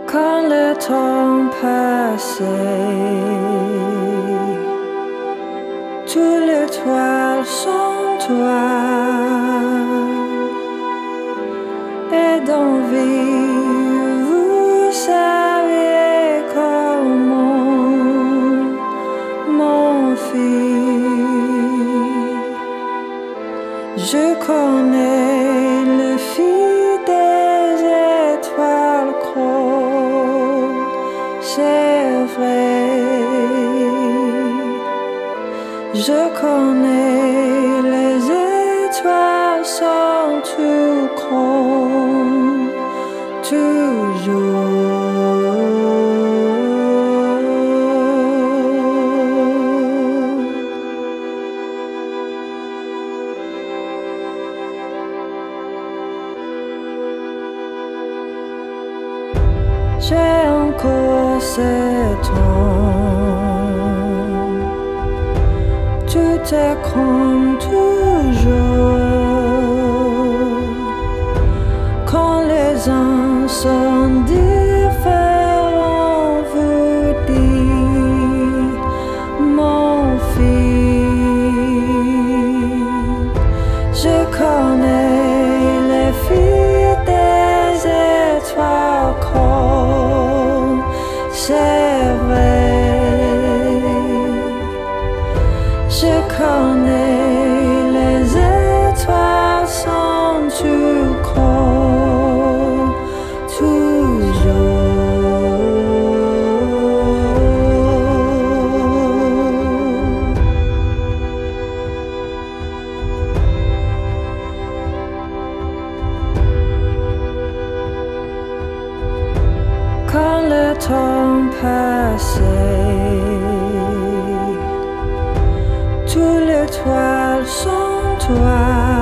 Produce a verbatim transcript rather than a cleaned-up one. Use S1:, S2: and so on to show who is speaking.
S1: Quand le temps passait, toutes les toiles sont toi, et d'envie vous savez comment m'enfuir. Je connais le fil des étoiles creux, c'est vrai. Je connais les étoiles sont tout grands, toujours. J'ai encore sept ans, tout est comme toujours. Quand les uns sont différents, vous dites mon fils. Je connais les filles des étoiles creux, c'est vrai. Je connais les étoiles sont tout grands, quand le temps passait, toutes les toiles sont toi.